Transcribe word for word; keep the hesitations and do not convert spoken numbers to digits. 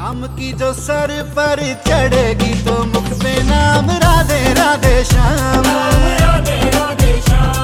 शाम की जो सर पर चढ़ेगी तो मुख पे नाम राधे राधे श्याम, राधे राधे श्याम।